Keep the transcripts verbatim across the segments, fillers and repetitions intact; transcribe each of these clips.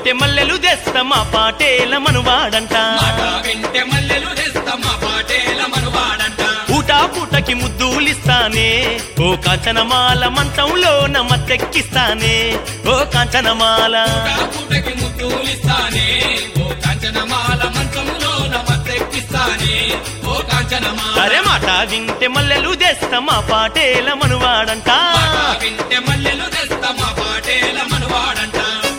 వింటే మల్లెలు తెస్తమా పాటేల మనువాడంట మాట వింటే మల్లెలు తెస్తమా పాటేల మనువాడంట పూటా పూటకి ముద్దులిస్తానే ఓ కాంచనమాల మంచంలో నమ్మతెక్కిస్తానే ఓ కాంచనమాల పూటకి ముద్దులిస్తానే ఓ కాంచనమాల మంచంలో నమ్మతెక్కిస్తానే ఓ కాంచనమాల అరే మాట వింటే మల్లెలు తెస్తమా పాటేల మనువాడంట మాట వింటే మల్లెలు తెస్తమా పాటేల మనువాడంట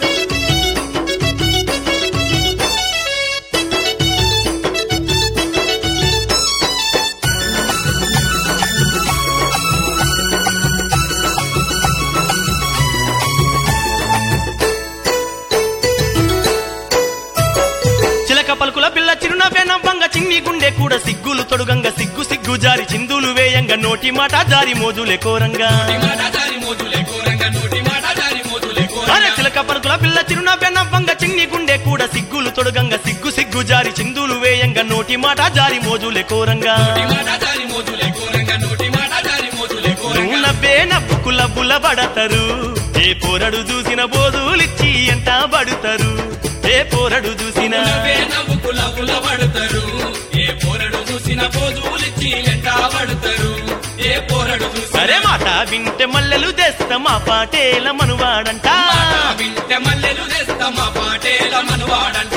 పలుకుల పిల్ల చిరునవ్వే నవ్వంగా చిన్ని గుండె కూడా సిగ్గులు తొడుగంగ సిగ్గు సిగ్గు జారి చిందులు వేయంగా నోటి మాట జారి మోజులే కోరంగా అరే చిలక పలుకుల పిల్ల చిరునవ్వే నవ్వంగా చిన్ని గుండె కూడా సిగ్గులు తొడుగంగ సిగ్గు సిగ్గు జారి చిందులు వేయంగా నోటి మాట జారి మోజులే కోరంగా నువ్వు నవ్వే నవ్వుకు లబ్బుల పడతారు ఏ పోరడు చూసిన బోధులిచ్చి ఎంట పడుతారు ఏ పోరడు చూసిన పడతారు ఏ పోరడు చూసిన పోజులిచ్చి ఎంట పడతారు ఏ పోరడు అరే మాట వింటే మల్లెలు తెస్తమా పాటేల మనువాడంట వింటే మల్లెలు తెస్తమా పాటేల మనువాడంట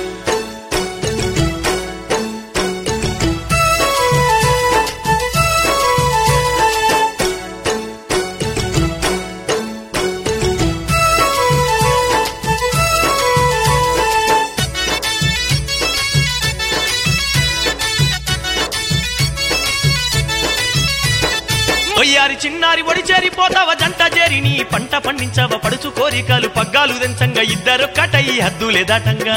ఒయ్యారి చిన్నారి ఒడి చేరిపోతావ జంట చేరి నీ పంట పండించవ పడుచు కోరికలు పగ్గాలు దెంచంగా ఇద్దరొక్కటయి హద్దులే దాటంగా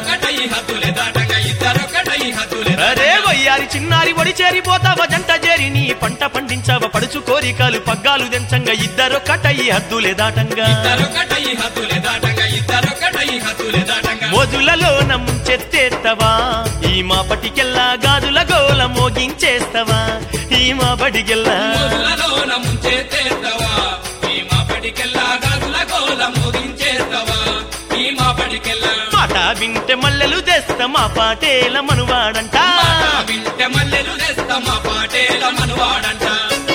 అరే ఒయ్యారి చిన్నారి ఒడి చేరిపోతావ జంట చేరి నీ పంట పండించవ పడుచు కోరికలు పగ్గాలు దెంచంగా ఇద్దరొక్కటయి హద్దులే దాటంగా మోజులలో నమ్ముంచెత్తేత్తవా ఈ మా పటికెల్లా గాజుల గోల మోగించేస్తవా ఈ మా బడికెల్లా మాట వింటే మల్లెలు తెస్తమా పాటేల మనువాడంట వింటే మల్లెలు తెస్తమా పాటేల మనువాడంట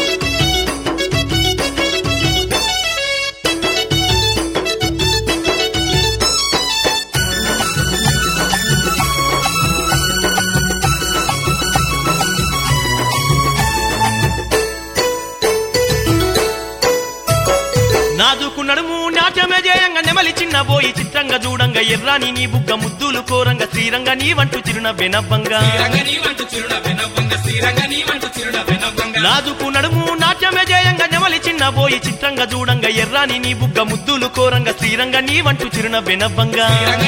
నాదుకు నడుము నాట్యమే జయంగా నెమలి చిన్నబోయి చిత్రంగా చూడంగా ఎర్రాని నీ బుగ్గ ముద్దులు కోరంగా శ్రీరంగ నీ వంటు చిరునవ్వే నవ్వంగా నాదుకు నడుము నాట్యమే జయంగా నెమలి చిన్నబోయి చిత్రంగా చూడంగా ఎర్రాని నీ బుగ్గ ముద్దులు కోరంగా శ్రీరంగ నీ వంటు చిరునవ్వే నవ్వంగా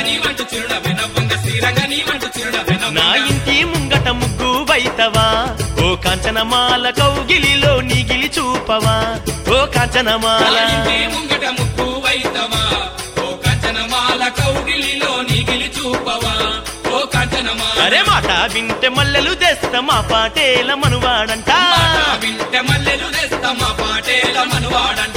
నా ఇంటి ముంగట ముగ్గు వైతవా ఓ కాంచనమాల కౌగిలిలో నీగిలి చూపవా ఓ కాంచనమాల ముంగట ముగ్గు వైతవా ఓ కాంచనమాల కౌగిలిలో నీగిలి చూపవా ఓ కాంచనమాల అరే మాట వింటే మల్లెలు తెస్తమా పాటేల మనువాడంట వింటే మల్లెలు తెస్తమా పాటేల మనువాడంట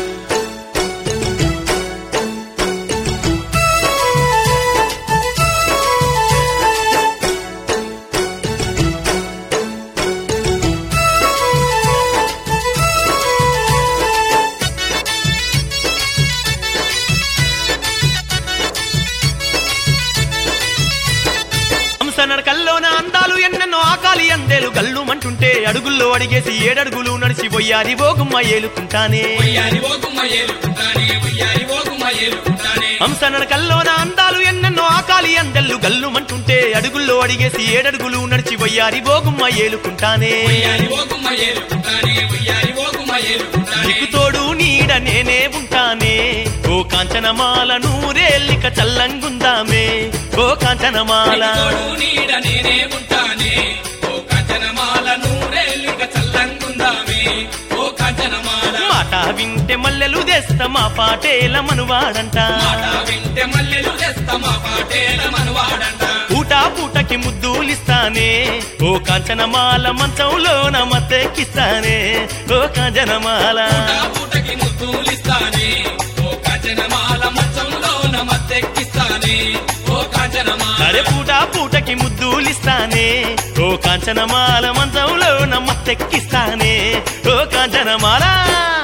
నడకల్లోన అందాలు ఎన్నెన్నో ఆకాలి అందేలు గల్లు మంటుంటే అడుగుల్లో అడిగేసి ఏడడుగులు నడిచి పోయారి ఓగుమ్మ ఏలుకుంటానే హంస నడకల్లోన అందాలు ఎన్నెన్నో ఆకాలి అందెల్లు గల్లు మంటుంటే అడుగుల్లో అడిగేసి ఏడడుగులు నడిచి పోయారి ఓగుమ్మ ఏలుకుంటానే నీకు తోడు నీడ నేనే ఉంటానే ఓ కాంచనమాల నూరేల్లిక చల్లంగుందామే ఓ కాంచనమాల నీడ నేనే ఉంటానే ఓ కాంచనమాల నూరేల్లిక చల్లంగుందామే ఓ కాంచనమాల మాట వింటే మల్లెలు తెస్తమా పాటేల మనువాడంట వింటే మల్లెలు తెస్తమా పాటేల మనువాడంట పూటా పూటకి ముద్దులిస్తానే ఓ కాంచనమాల మంచంలో నమ్మతెక్కిస్తానే ఓ కాంచనమాల పూటకి ముద్దులిస్తానే ఓ కాంచనమాల మంచంలో నమ్మతెక్కిస్తానే వస్తానే ఓ కాంచనమాల అరే పూట పూటకి ముద్దులిస్తానే ఓ కాంచనమాల మంచంలో నమ్మ తెక్కిస్తానే ఓ కాంచనమాల